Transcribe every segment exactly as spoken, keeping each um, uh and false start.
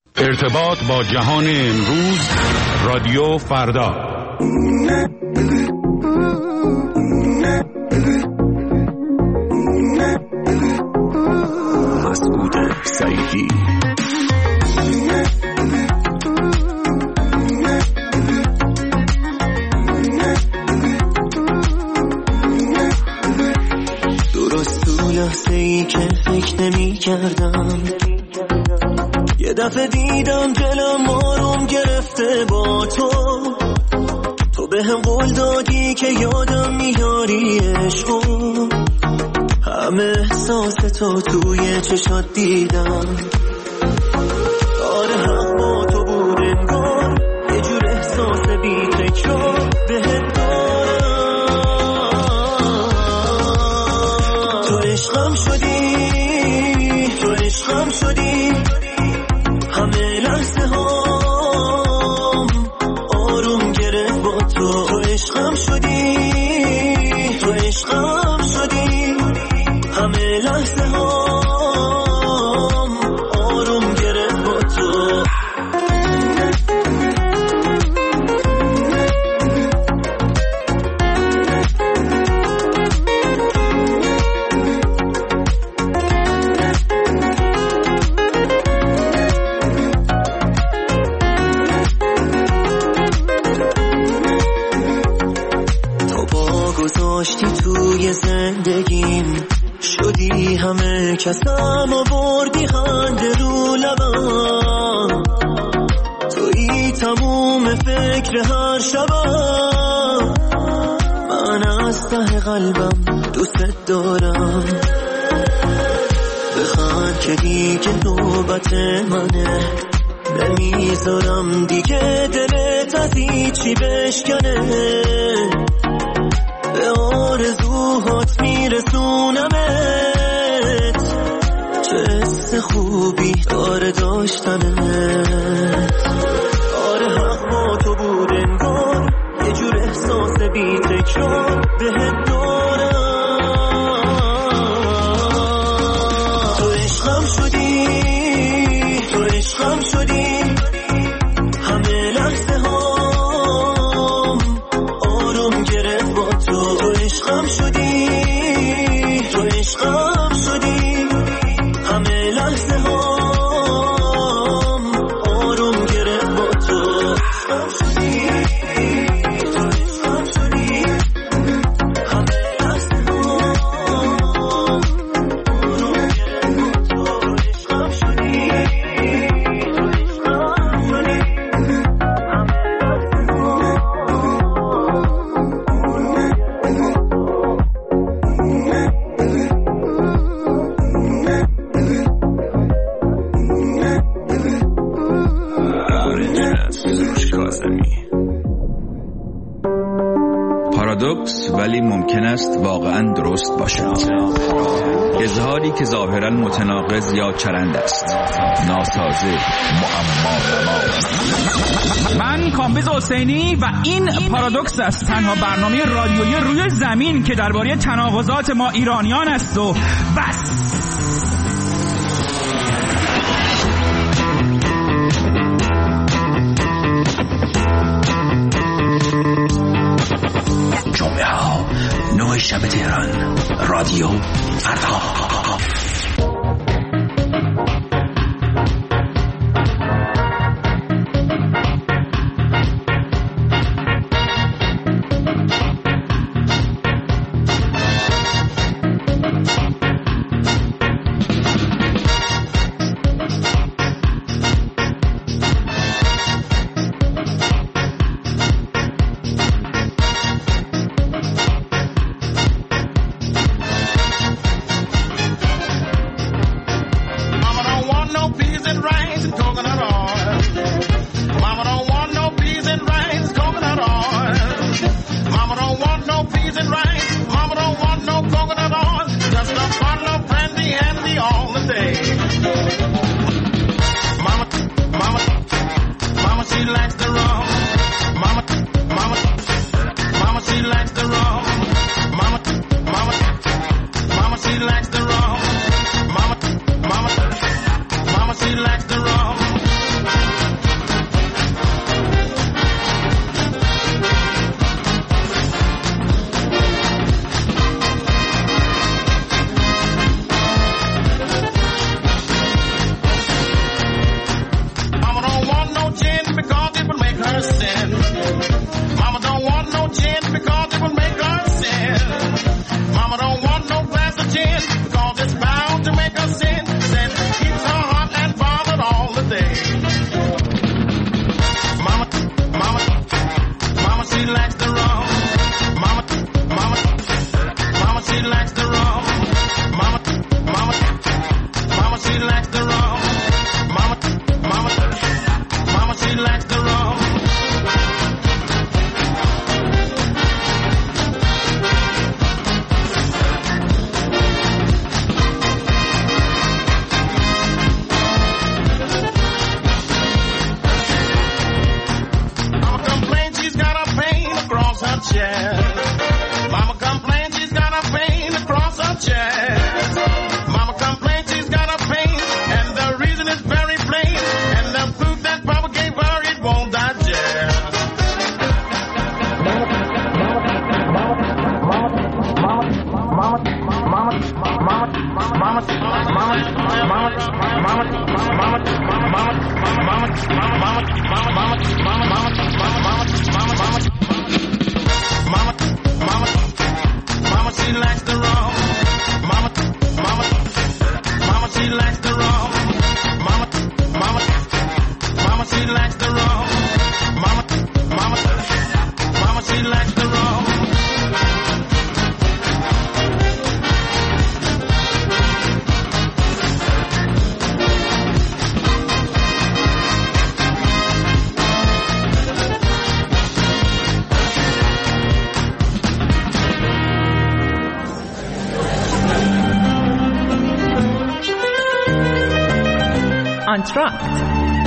ارتباط با جهان امروز، رادیو فردا. مسعود سعیدی. درست تو لحظه ای که فکر نمی کردم، یه دفعه دیدم دلم آروم گرفته با تو. تو به هم قول دادی که یادم میاری عشقو، همه احساس تو توی چشات دیدم. آره حق با تو بود انگار، یه جور احساس بی تکرار بهت دارم. تو عشقم شدی، تو عشقم شدی، همه لحظه هام آروم گرفت با تو. تو عشقم شدی، تو عشقم شدی، همه لحظه هام آروم گرفت با تو. داشتی توی زندگیم، شدی همه کسم آوردی خنده رو لبم. توی تموم فکر هر شبم، من از ته قلبم دوست دارم. بخند که دیگه نوبت منه، نمیذارم دیگه دلت از هیچی بشکنه. به آرزوهات میرسونمت، چه حس خوبی داره داشتنت. آره حق با تو بود انگار، یه جور احساس بی تکرار بهت دارم. تو عشقم شدی، تو عشقم شدی، همه لحظه هام آروم گرفت با تو. تو عشقم شدی، تو عشقم شدی، همه لحظه هام آروم گرفت با تو. عشقم شدی، تو عشقم شدی، همه لحظه هام آروم گرفت با تو. عشقم شدی، تو عشقم شدی، همه لحظه پارادوکس ولی ممکن است واقعا درست باشد. اظهاری که ظاهرا متناقض یا چرند است، ناسازه، معما. من کامبیز حسینی و این پارادوکس است، تنها برنامه رادیویی روی زمین که درباره تناقضات ما ایرانیان است و بس. جمعه ها نه شب تهران، رادیو فردا. آنتراکت.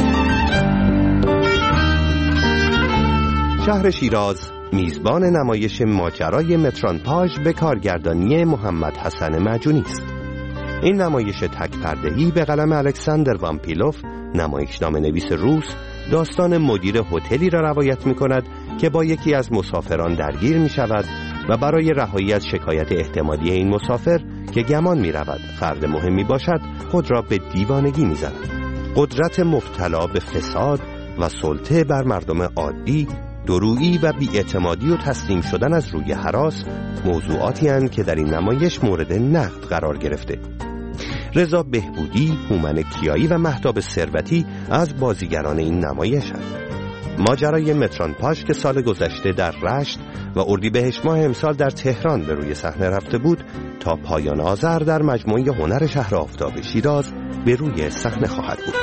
شهر شیراز میزبان نمایش ماجرای متران پاژ به کارگردانی محمد حسن معجونی است. این نمایش تک پرده‌ای به قلم الکساندر وامپیلوف، نمایشنامه نویس روس، داستان مدیر هتلی را روایت می کند که با یکی از مسافران درگیر می شود و برای رهایی از شکایت احتمالی این مسافر که گمان می رود فرد مهمی باشد خود را به دیوانگی می زند. قدرت مبتلا به فساد و سلطه بر مردم عادی، درویی و بی‌اعتمادی و تسلیم شدن از روی هراس موضوعاتی هستند که در این نمایش مورد نقد قرار گرفته. رضا بهبودی، هومن کیایی و مهتاب ثروتی از بازیگران این نمایش هستند. ماجرای متران پاژ که سال گذشته در رشت و اردیبهشت ماه امسال در تهران به روی صحنه رفته بود، تا پایان آذر در مجموعه هنر شهر آفتاب شیراز به روی صحنه خواهد بود.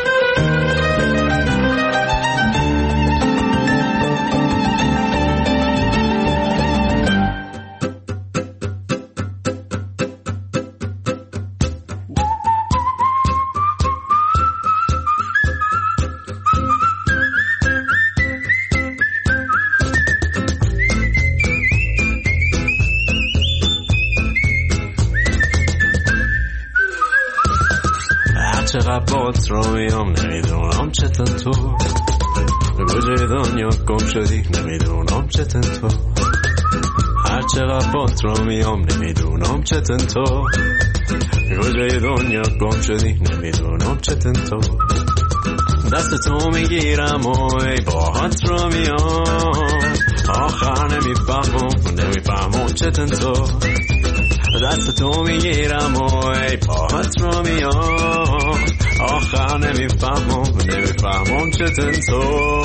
چقدر بات رو میام نمیدونم چطور تو کجای دنیا گم شدی نمیدونم چطور تو هر چقدر بات رو میام نمیدونم چطور تو کجای دنیا گم شدی نمیدونم چطور تو دست تو میگیرم و ای باهات رو میام آخر نمیفهمم نمیفهمم چطور تو دست تو میگیرم و ای پاهات رو میام آخر نمیفهمم نمیفهمم چطور تو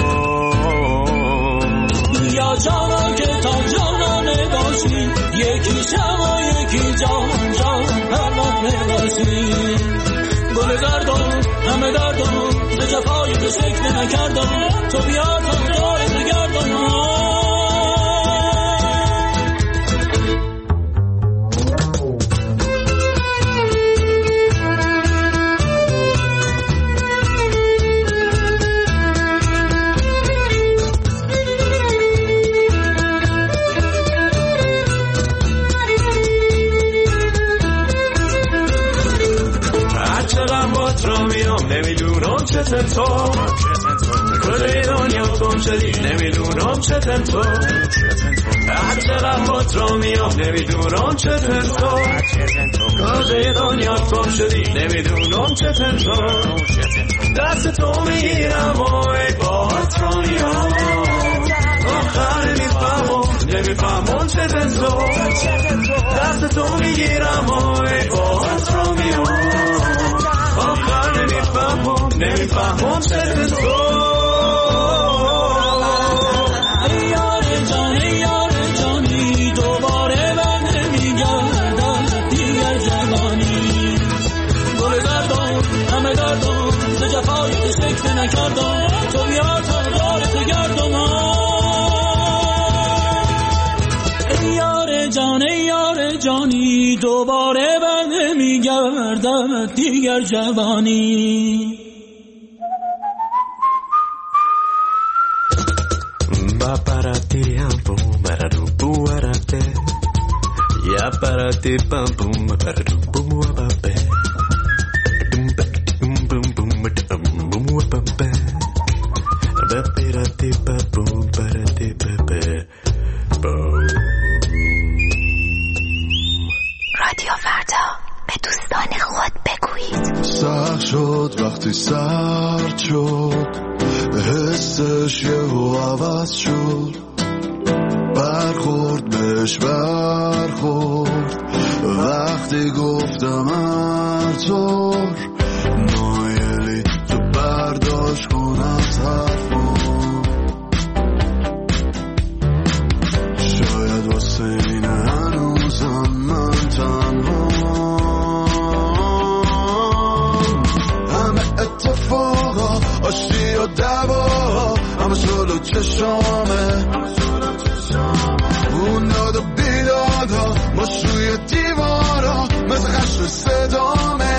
یا جانا که تا جانا نباشی یکی شم و یکی جان جان پرمان نباشی گل دردم همه دردم به جفای تو سکته نکردم تو بیا تا دارت نگردم نمیدونم چطور تو کجای دنیا گم شدی نمیدونم چطور تو هر چقدر بات رو میام نمیدونم چطور تو کجای دنیا گم شدی نمیدونم چطور تو دست تو میگیرم و ای بات رو میام آخر نمیفهمم نمیفهمم چطور تو دست تو میگیرم و ای بات رو میام آخر نمیفهمم نمیفهمم چطور تو ای یار جان ای یار جانی دوباره بر نمیگردم دیگر جوانی گل دردم همه دردم به جفای تو سکته نکردم تو بیا تا دارت گردم ای یار جان ای یار جانی دوباره بر نمیگردم دیگر جوانی با پراتی هم بوم برادو بوارده یا پراتی پم بوم برادو بوم بابه بوم بوم بوم بوم بوم بابه با پراتی پم بوم برادی بابه رادیو فردا به دوستان خود بگویید سحر شد وقتی سر سرد شد، حسش یهو عوض شد، برخورد بهش برخورد وقتی گفتم هر طور مایلی تو برداشت کن از حرفم. شاید واسه این هنوزم من تنها، همه اتفاقا آشتی و دعوا همه شلو چشامه، اون داد و بیدادا ماش روی دیوارا مثل خشم صدامه.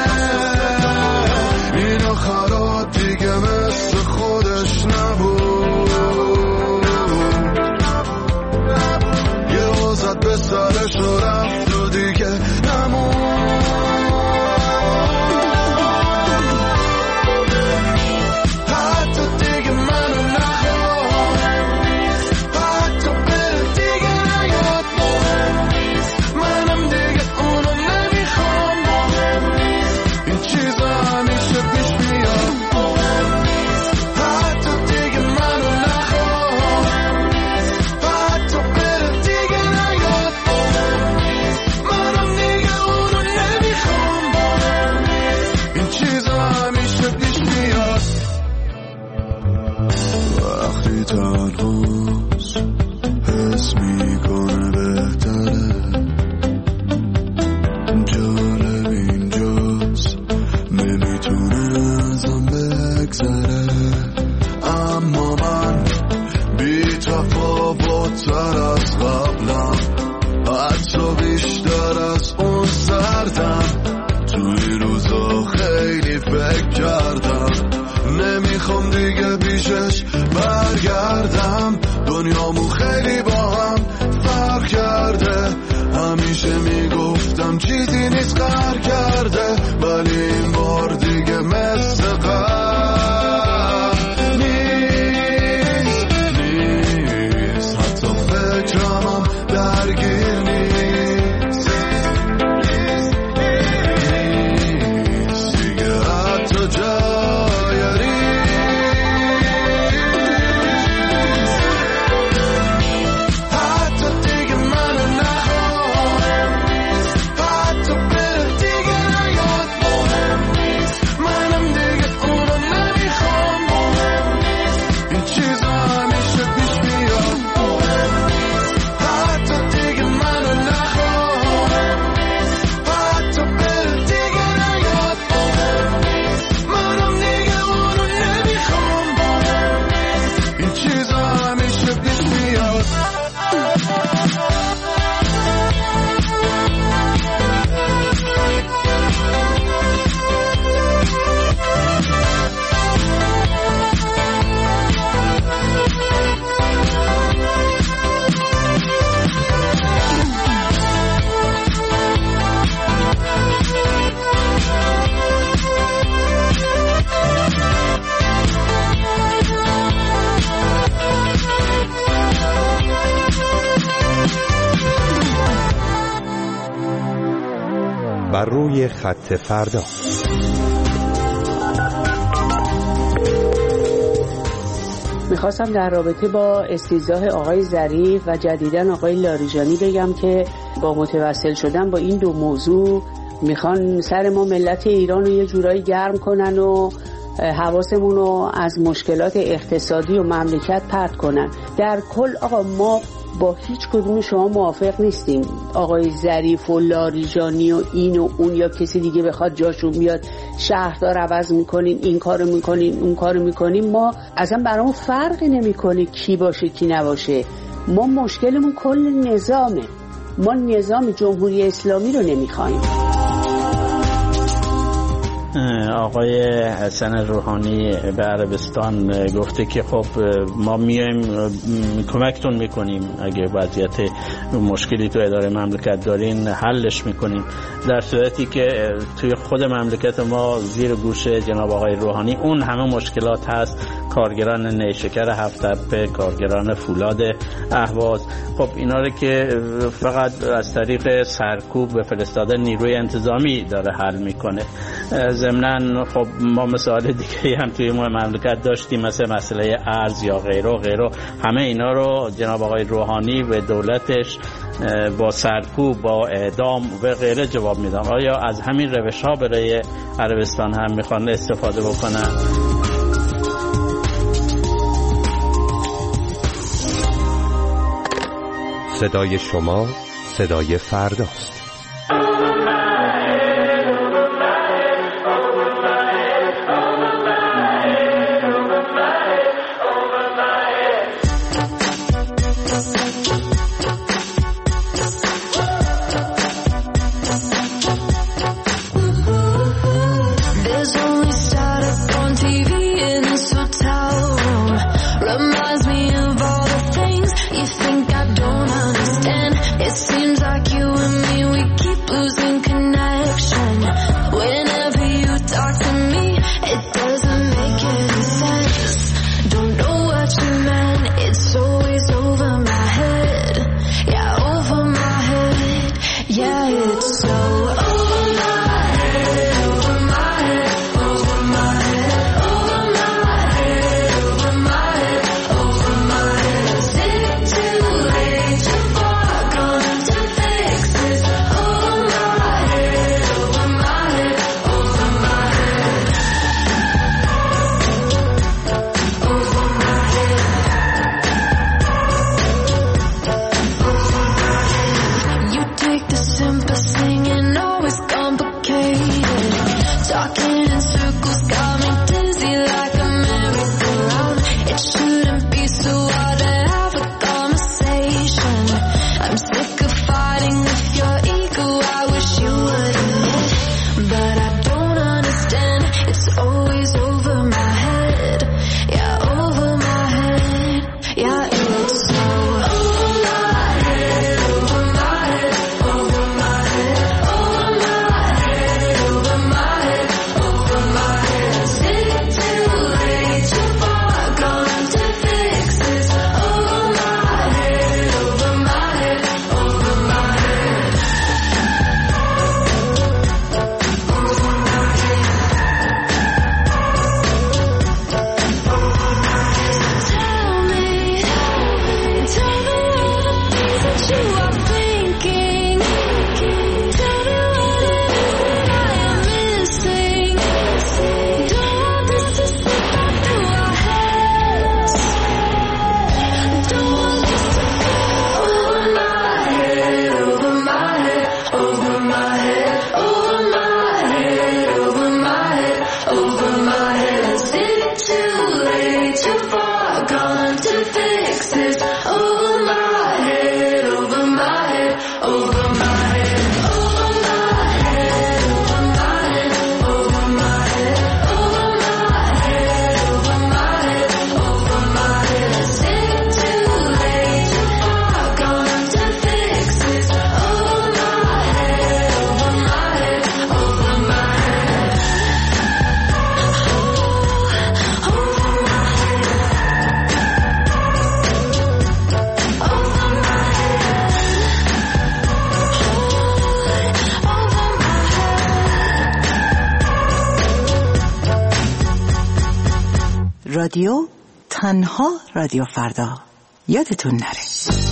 این آخرات دیگه مثل خودش نبود، یه وزد به سرش و رفت و دیگه نمون. چیزی نیست قهر کرده، ولی این بار دیگه مثل قهر نیست نیست حتی فکرمم درگیر نیست نیست دیگه حتی جای ریز، حتی دیگه منو نخواه، حتی بره دیگه نیاد، مهم نیست منم دیگه اونو نمیخوام، مهم نیست این چیزا همیشه پیش میاد، مهم نیست حتی دیگه منو نخواه، حتی بره دیگه نیاد، مهم نیست منم دیگه اونو نمیخوام، مهم نیست این چیزا همیشه پیش میاد. بر روی خط فردا. میخواستم در رابطه با استیضاح آقای ظریف و جدیداً آقای لاریجانی بگم که با متوسل شدن با این دو موضوع میخوان سر ما ملت ایران رو یه جورایی گرم کنن و حواسمون رو از مشکلات اقتصادی و مملکت پرت کنن. در کل آقا ما با هیچ کدوم شما موافق نیستیم آقای ظریف و لاریجانی و این و اون یا کسی دیگه بخواد جاشون بیاد شهردار عوض میکنین، این کارو میکنین، اون کارو میکنین. ما اصلا برامون فرقی نمیکنه کی باشه کی نباشه، ما مشکلمون کل نظامه، ما نظام جمهوری اسلامی رو نمیخوایم. آقای حسن روحانی به عربستان گفته که خب ما میایم کمکتون میکنیم، اگه وضعیت مشکلی تو اداره مملکت دارین حلش میکنیم، در صورتی که توی خود مملکت ما زیر گوش جناب آقای روحانی اون همه مشکلات هست، کارگران نیشکر هفت تپه، کارگران فولاد اهواز، خب اینا رو که فقط از طریق سرکوب به فرستادن نیروی انتظامی داره حل میکنه. ضمناً خب ما مثال دیگه هم توی مملکت داشتیم، مثل مسئله ارز یا غیره و غیره. همه اینا رو جناب آقای روحانی و دولتش با سرکوب، با اعدام و غیره جواب میدن. آیا از همین روش ها برای عربستان هم میخوان استفاده بکنن؟ صدای شما صدای فرداست. رادیو تنها رادیو فردا، یادتون نره.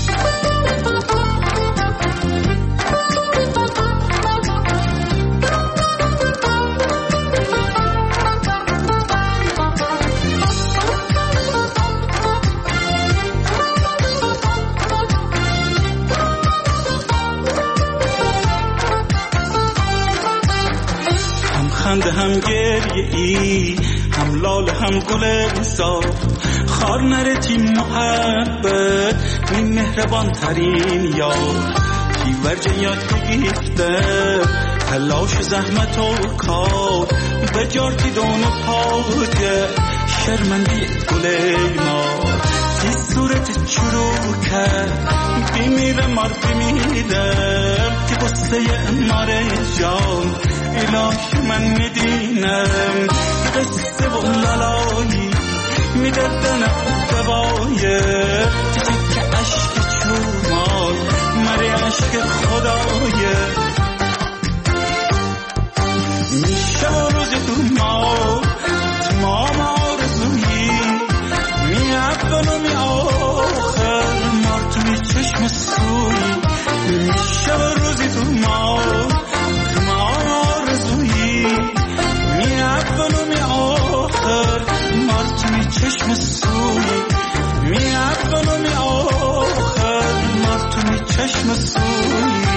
هم خنده هم گریه ای، هم لال هم گل صاف، خار نرتی محبت این مهربان ترین یار، کی ورجه یاد بگیفته تلاش زحمت و کار، بجارتی دون پاده شرمندی گل مار، تی صورت چروکه بیمیره مار بیمیرم، تی بسته ماره جان الهی من میدینم، قصه و لالایی میدردن دوایه، تی که عشق چومای مره عشق خدایه، میشه شب و روز تو ما تمام آرزویی می اول و می آخر مار تو می چشم سوی شب و روزی تو ما تمام آرزویی می اول و می آخر مار تو می چشم سوی می اول و می آخر مار تو می چشم سوی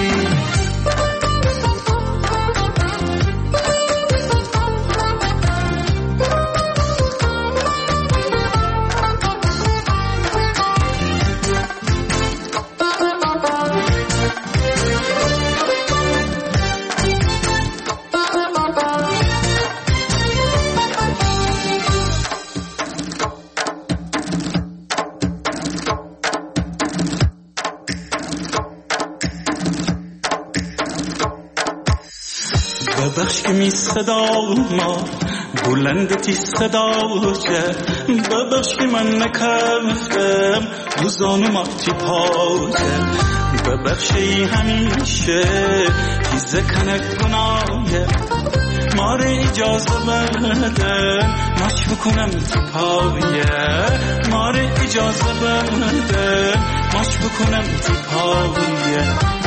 ببخش که می صدا ما بلندتی صدا جه ببخش که من نکفتم روزانو ماتی پاجه ببخش ای همیشه تیزه کنک گناهه ماره اجازه بده ماش بکنم تو پایه ماره اجازه بده ماش بکنم تو پایه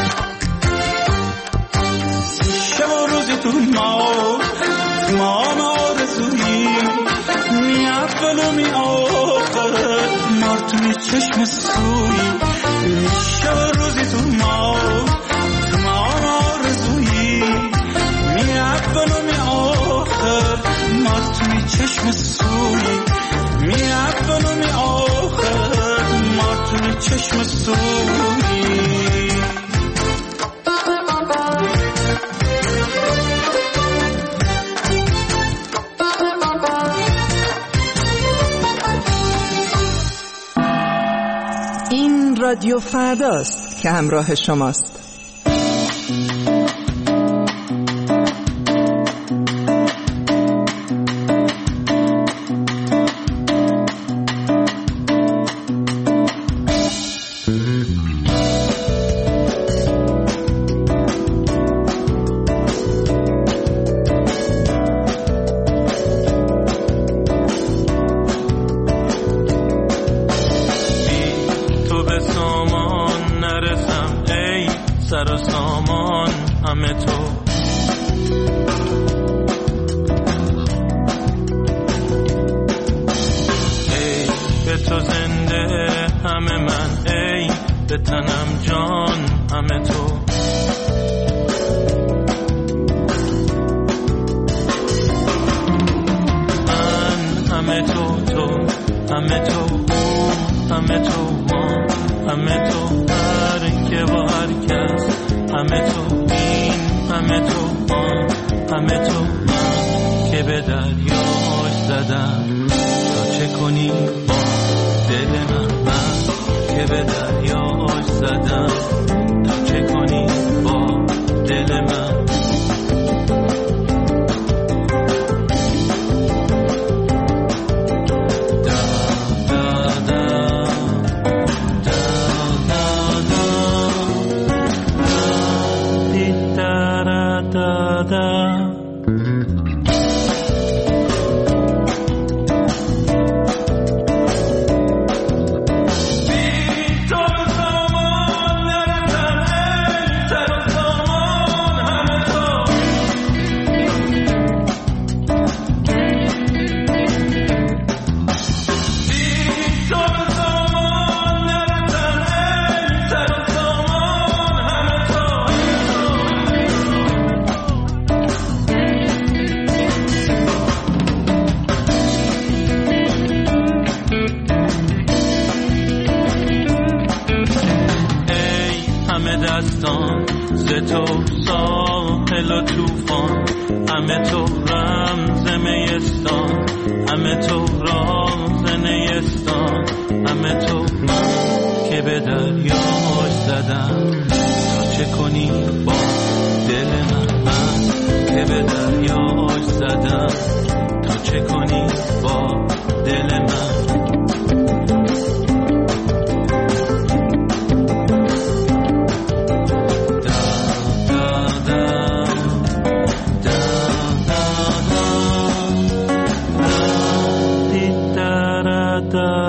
شب و روزی تو ما تمام آرزویی می اول و می آخر مار تو می چشم سوی شب و روزی تو ما تمام آرزویی می اول و می آخر مار تو می چشم سوی می اول و می آخر مار تو می چشم سوی رادیو فرداست که همراه شماست.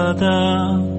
da.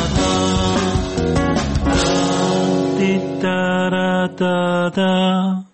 Da da da